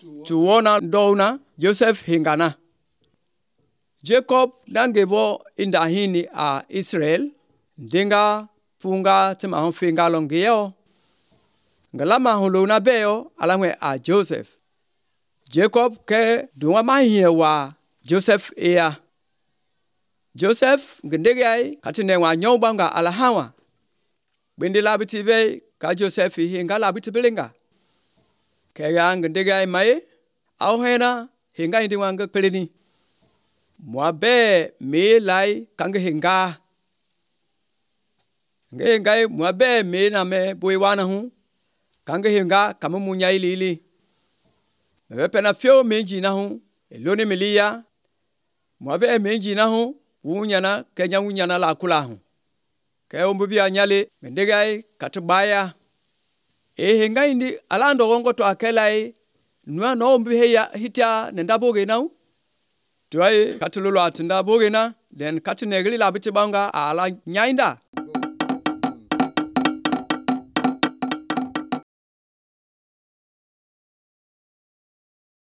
tuona dona Joseph hingana. Jacob nangebo indahini a Israel ndinga funga tema honfinga longeo ngalama huluna beo alamwe a Joseph. Jacob ke dunga mahiewa Joseph ea. Joseph ngendegai katine wa nyobanga alahawa. Bindi labitibe ka Joseph hinga labitibelinga. Kaya ngendegai mai au hena hinga indi wanga pelini. Mwabe me lai kange hinga. Ngai mwabe me na me boiwana hu. Kange hinga kama munya ilili. Mepe na fio menji na hu. Eloni melia. Mwabe menji na hu. Unyana kenya unyana la kula hu. Kaya umbubi anyale ngendegai katubaya. Hinga indi alando gongo to akelai. Nua no umbi heya hitia nendaboge na hu. Tuai katululu atinda bogena. Then katinegli labitibanga ala nyainda.